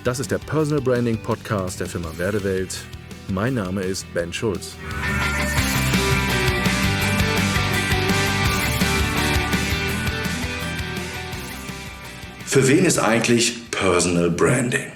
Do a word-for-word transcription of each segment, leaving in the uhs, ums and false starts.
Das ist der Personal Branding Podcast der Firma Werdewelt. Mein Name ist Ben Schulz. Für wen ist eigentlich Personal Branding?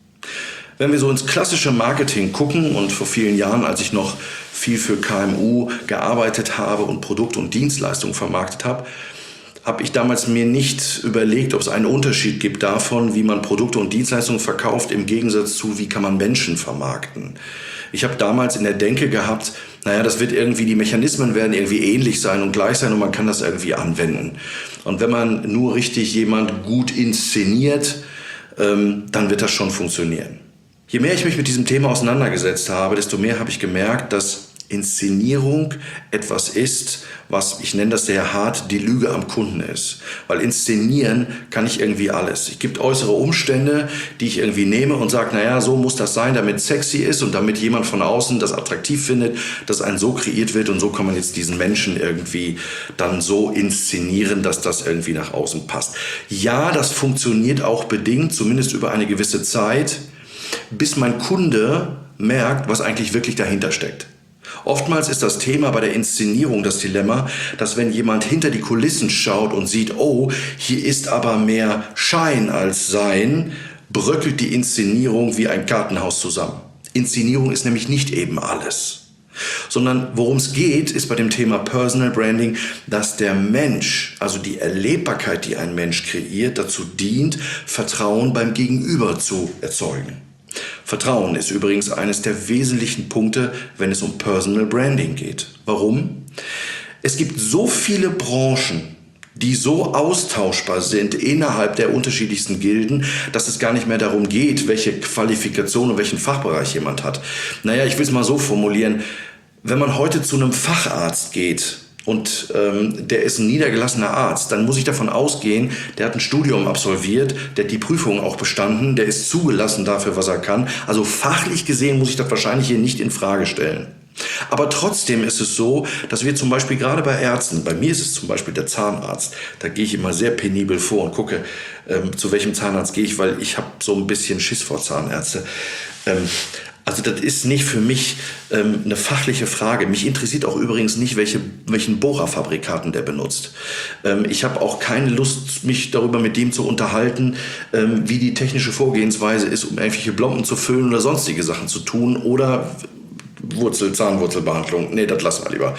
Wenn wir so ins klassische Marketing gucken und vor vielen Jahren, als ich noch viel für K M U gearbeitet habe und Produkte und Dienstleistungen vermarktet habe, habe ich damals mir nicht überlegt, ob es einen Unterschied gibt davon, wie man Produkte und Dienstleistungen verkauft, im Gegensatz zu, wie kann man Menschen vermarkten. Ich habe damals in der Denke gehabt, naja, das wird irgendwie, die Mechanismen werden irgendwie ähnlich sein und gleich sein und man kann das irgendwie anwenden. Und wenn man nur richtig jemand gut inszeniert, ähm, dann wird das schon funktionieren. Je mehr ich mich mit diesem Thema auseinandergesetzt habe, desto mehr habe ich gemerkt, dass Inszenierung etwas ist, was, ich nenne das sehr hart, die Lüge am Kunden ist. Weil inszenieren kann ich irgendwie alles. Es gibt äußere Umstände, die ich irgendwie nehme und sage, naja, so muss das sein, damit es sexy ist und damit jemand von außen das attraktiv findet, dass ein so kreiert wird und so kann man jetzt diesen Menschen irgendwie dann so inszenieren, dass das irgendwie nach außen passt. Ja, das funktioniert auch bedingt, zumindest über eine gewisse Zeit, bis mein Kunde merkt, was eigentlich wirklich dahinter steckt. Oftmals ist das Thema bei der Inszenierung das Dilemma, dass wenn jemand hinter die Kulissen schaut und sieht, oh, hier ist aber mehr Schein als Sein, bröckelt die Inszenierung wie ein Kartenhaus zusammen. Inszenierung ist nämlich nicht eben alles. Sondern worum es geht, ist bei dem Thema Personal Branding, dass der Mensch, also die Erlebbarkeit, die ein Mensch kreiert, dazu dient, Vertrauen beim Gegenüber zu erzeugen. Vertrauen ist übrigens eines der wesentlichen Punkte, wenn es um Personal Branding geht. Warum? Es gibt so viele Branchen, die so austauschbar sind innerhalb der unterschiedlichsten Gilden, dass es gar nicht mehr darum geht, welche Qualifikation und welchen Fachbereich jemand hat. Naja, ich will es mal so formulieren. Wenn man heute zu einem Facharzt geht, und ähm, der ist ein niedergelassener Arzt, dann muss ich davon ausgehen, der hat ein Studium absolviert, der hat die Prüfung auch bestanden, der ist zugelassen dafür, was er kann. Also fachlich gesehen muss ich das wahrscheinlich hier nicht in Frage stellen. Aber trotzdem ist es so, dass wir zum Beispiel gerade bei Ärzten, bei mir ist es zum Beispiel der Zahnarzt, da gehe ich immer sehr penibel vor und gucke, ähm, zu welchem Zahnarzt gehe ich, weil ich habe so ein bisschen Schiss vor Zahnärzte. Ähm, Also das ist nicht für mich ähm, eine fachliche Frage. Mich interessiert auch übrigens nicht, welche, welchen Bohrerfabrikaten der benutzt. Ähm, ich habe auch keine Lust, mich darüber mit dem zu unterhalten, ähm, wie die technische Vorgehensweise ist, um irgendwelche Blomben zu füllen oder sonstige Sachen zu tun oder Wurzel, Zahnwurzelbehandlung. Nee, das lassen wir lieber.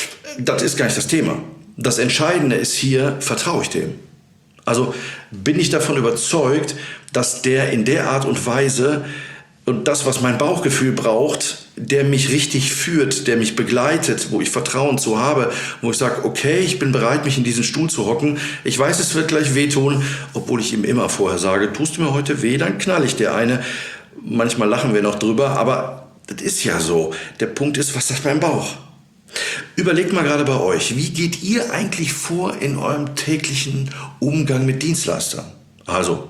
Das ist gar nicht das Thema. Das Entscheidende ist hier, vertraue ich dem? Also bin ich davon überzeugt, dass der in der Art und Weise und das, was mein Bauchgefühl braucht, der mich richtig führt, der mich begleitet, wo ich Vertrauen zu habe, wo ich sage, okay, ich bin bereit, mich in diesen Stuhl zu hocken. Ich weiß, es wird gleich wehtun, obwohl ich ihm immer vorher sage, tust du mir heute weh, dann knall ich dir eine. Manchmal lachen wir noch drüber, aber das ist ja so. Der Punkt ist, was sagt mein Bauch? Überlegt mal gerade bei euch, wie geht ihr eigentlich vor in eurem täglichen Umgang mit Dienstleistern? Also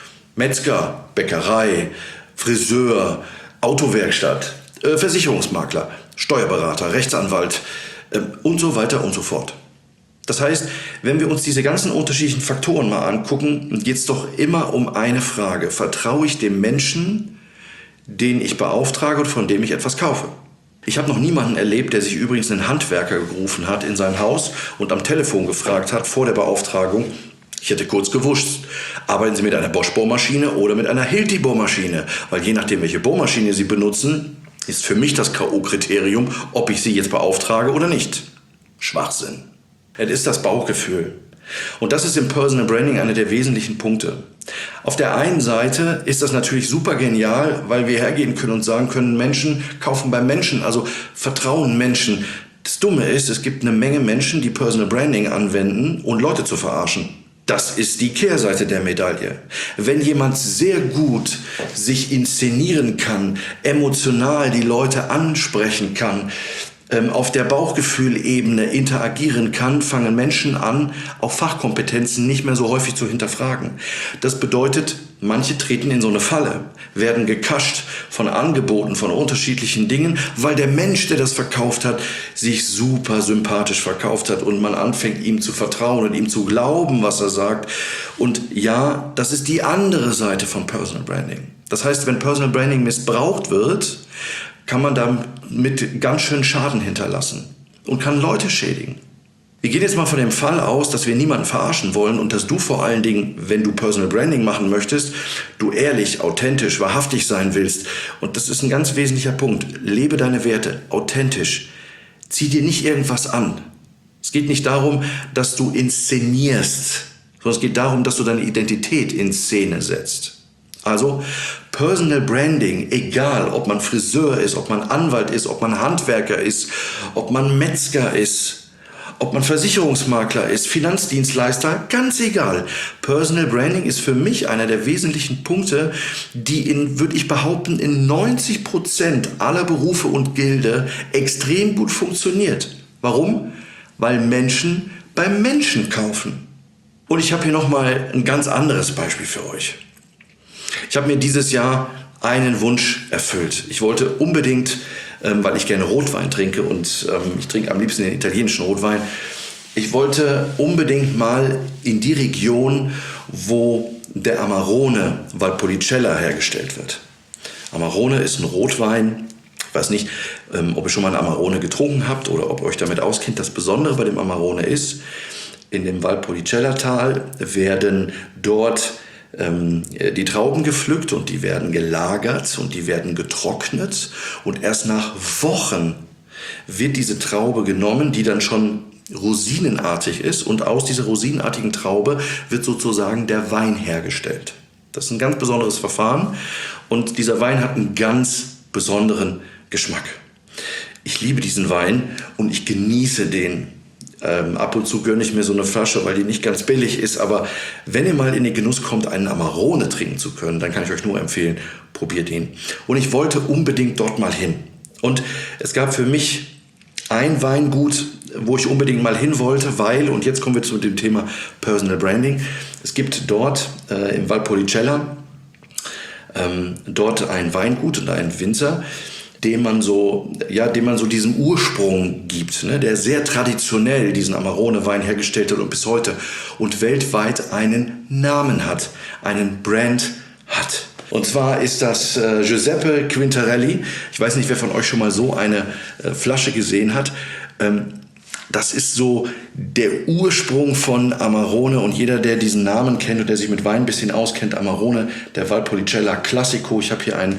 Metzger, Bäckerei, Friseur, Autowerkstatt, äh, Versicherungsmakler, Steuerberater, Rechtsanwalt äh, und so weiter und so fort. Das heißt, wenn wir uns diese ganzen unterschiedlichen Faktoren mal angucken, geht es doch immer um eine Frage. Vertraue ich dem Menschen, den ich beauftrage und von dem ich etwas kaufe? Ich habe noch niemanden erlebt, der sich übrigens einen Handwerker gerufen hat in sein Haus und am Telefon gefragt hat vor der Beauftragung, ich hätte kurz gewusst, arbeiten Sie mit einer Bosch-Bohrmaschine oder mit einer Hilti-Bohrmaschine? Weil je nachdem, welche Bohrmaschine Sie benutzen, ist für mich das K O-Kriterium, ob ich Sie jetzt beauftrage oder nicht. Schwachsinn. Es ist das Bauchgefühl. Und das ist im Personal Branding einer der wesentlichen Punkte. Auf der einen Seite ist das natürlich super genial, weil wir hergehen können und sagen können, Menschen kaufen beim Menschen, also vertrauen Menschen. Das Dumme ist, es gibt eine Menge Menschen, die Personal Branding anwenden und Leute zu verarschen. Das ist die Kehrseite der Medaille. Wenn jemand sehr gut sich inszenieren kann, emotional die Leute ansprechen kann, ähm, auf der Bauchgefühlebene interagieren kann, fangen Menschen an, auch Fachkompetenzen nicht mehr so häufig zu hinterfragen. Das bedeutet, manche treten in so eine Falle, werden gekascht von Angeboten, von unterschiedlichen Dingen, weil der Mensch, der das verkauft hat, sich super sympathisch verkauft hat und man anfängt, ihm zu vertrauen und ihm zu glauben, was er sagt. Und ja, das ist die andere Seite von Personal Branding. Das heißt, wenn Personal Branding missbraucht wird, kann man damit ganz schön Schaden hinterlassen und kann Leute schädigen. Wir gehen jetzt mal von dem Fall aus, dass wir niemanden verarschen wollen und dass du vor allen Dingen, wenn du Personal Branding machen möchtest, du ehrlich, authentisch, wahrhaftig sein willst. Und das ist ein ganz wesentlicher Punkt. Lebe deine Werte, authentisch. Zieh dir nicht irgendwas an. Es geht nicht darum, dass du inszenierst, sondern es geht darum, dass du deine Identität in Szene setzt. Also Personal Branding, egal ob man Friseur ist, ob man Anwalt ist, ob man Handwerker ist, ob man Metzger ist, ob man Versicherungsmakler ist, Finanzdienstleister, ganz egal. Personal Branding ist für mich einer der wesentlichen Punkte, die in, würde ich behaupten, in neunzig Prozent aller Berufe und Gilde extrem gut funktioniert. Warum? Weil Menschen beim Menschen kaufen. Und ich habe hier nochmal ein ganz anderes Beispiel für euch. Ich habe mir dieses Jahr einen Wunsch erfüllt. Ich wollte unbedingt, ähm, weil ich gerne Rotwein trinke und ähm, ich trinke am liebsten den italienischen Rotwein, ich wollte unbedingt mal in die Region, wo der Amarone Valpolicella hergestellt wird. Amarone ist ein Rotwein. Ich weiß nicht, ähm, ob ihr schon mal einen Amarone getrunken habt oder ob ihr euch damit auskennt. Das Besondere bei dem Amarone ist, in dem Valpolicella-Tal werden dort die Trauben gepflückt und die werden gelagert und die werden getrocknet und erst nach Wochen wird diese Traube genommen, die dann schon rosinenartig ist und aus dieser rosinenartigen Traube wird sozusagen der Wein hergestellt. Das ist ein ganz besonderes Verfahren und dieser Wein hat einen ganz besonderen Geschmack. Ich liebe diesen Wein und ich genieße den. Ähm, ab und zu gönne ich mir so eine Flasche, weil die nicht ganz billig ist. Aber wenn ihr mal in den Genuss kommt, einen Amarone trinken zu können, dann kann ich euch nur empfehlen, probiert ihn. Und ich wollte unbedingt dort mal hin. Und es gab für mich ein Weingut, wo ich unbedingt mal hin wollte, weil, und jetzt kommen wir zu dem Thema Personal Branding, es gibt dort äh, im Valpolicella ähm, dort ein Weingut und einen Winzer, dem man so, ja, dem man so diesen Ursprung gibt, ne, der sehr traditionell diesen Amarone-Wein hergestellt hat und bis heute und weltweit einen Namen hat, einen Brand hat. Und zwar ist das äh, Giuseppe Quintarelli. Ich weiß nicht, wer von euch schon mal so eine äh, Flasche gesehen hat. Ähm, Das ist so der Ursprung von Amarone und jeder, der diesen Namen kennt und der sich mit Wein ein bisschen auskennt, Amarone, der Valpolicella Classico. Ich habe hier einen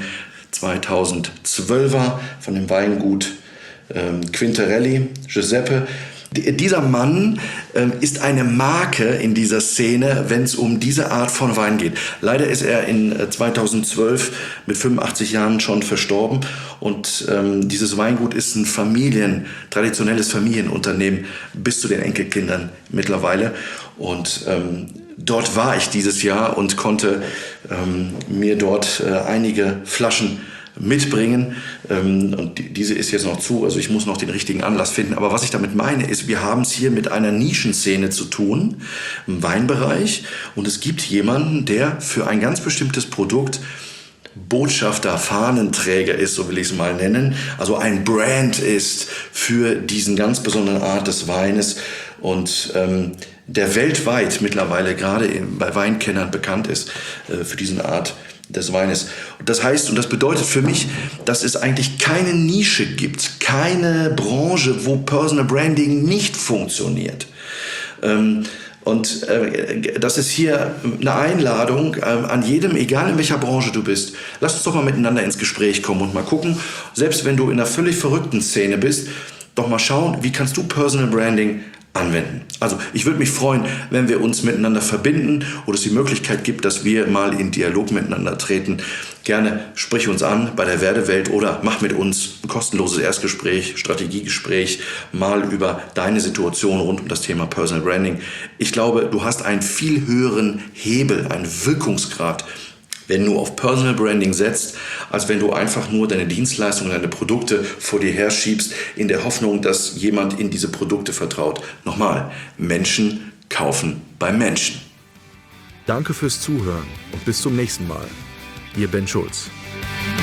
zweitausendzwölfer von dem Weingut ähm, Quintarelli, Giuseppe. D- dieser Mann ähm, ist eine Marke in dieser Szene, wenn es um diese Art von Wein geht. Leider ist er in äh, zweitausendzwölf mit fünfundachtzig Jahren schon verstorben und ähm, dieses Weingut ist ein Familien, traditionelles Familienunternehmen bis zu den Enkelkindern mittlerweile und ähm, dort war ich dieses Jahr und konnte ähm, mir dort äh, einige Flaschen mitbringen. Ähm, und die, diese ist jetzt noch zu, also ich muss noch den richtigen Anlass finden. Aber was ich damit meine, ist, wir haben es hier mit einer Nischenszene zu tun, im Weinbereich. Und es gibt jemanden, der für ein ganz bestimmtes Produkt Botschafter, Fahnenträger ist, so will ich es mal nennen. Also ein Brand ist für diesen ganz besonderen Art des Weines und ähm, der weltweit mittlerweile gerade bei Weinkennern bekannt ist äh, für diesen Art des Weines. Und das heißt, und das bedeutet für mich, dass es eigentlich keine Nische gibt, keine Branche, wo Personal Branding nicht funktioniert. Ähm, Und äh, das ist hier eine Einladung äh, an jedem, egal in welcher Branche du bist. Lass uns doch mal miteinander ins Gespräch kommen und mal gucken, selbst wenn du in einer völlig verrückten Szene bist, doch mal schauen, wie kannst du Personal Branding anwenden. Also ich würde mich freuen, wenn wir uns miteinander verbinden oder es die Möglichkeit gibt, dass wir mal in Dialog miteinander treten. Gerne sprich uns an bei der Werdewelt oder mach mit uns ein kostenloses Erstgespräch, Strategiegespräch, mal über deine Situation rund um das Thema Personal Branding. Ich glaube, du hast einen viel höheren Hebel, einen Wirkungsgrad, wenn du auf Personal Branding setzt, als wenn du einfach nur deine Dienstleistungen, deine Produkte vor dir herschiebst, in der Hoffnung, dass jemand in diese Produkte vertraut. Nochmal, Menschen kaufen bei Menschen. Danke fürs Zuhören und bis zum nächsten Mal. Ihr Ben Schulz.